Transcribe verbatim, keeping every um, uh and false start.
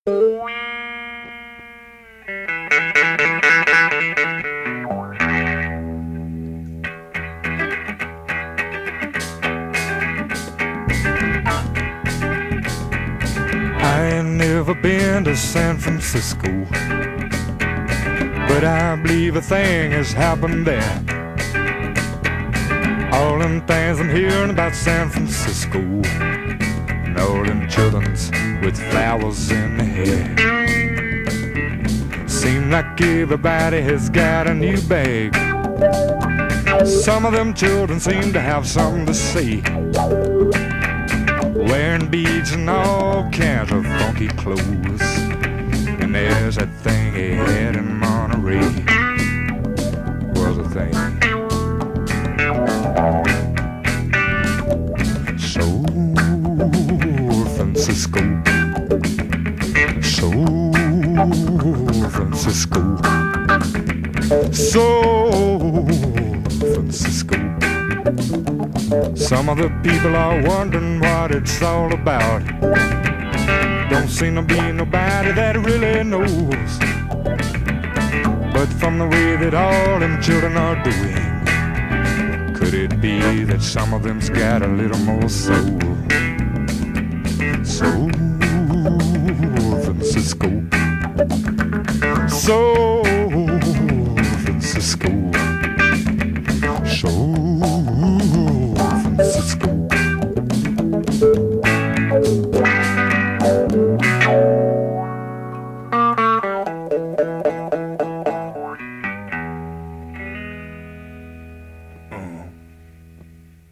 Never been to San Francisco, but I believe a thing has happened there. All them things I'm hearing about San Francisco, and all them children's with flowers in their hair. Seem like everybody has got a new bag. Some of them children seem to have something to say, wearing beads and all kinds of funky clothes. And there's that thing he had in Monterey, was a thing so Francisco, so Francisco, so Francisco. Some of the people are wondering what it's all about. Don't seem to be nobody that really knows. But from the way that all them children are doing, could it be that some of them's got a little more soul?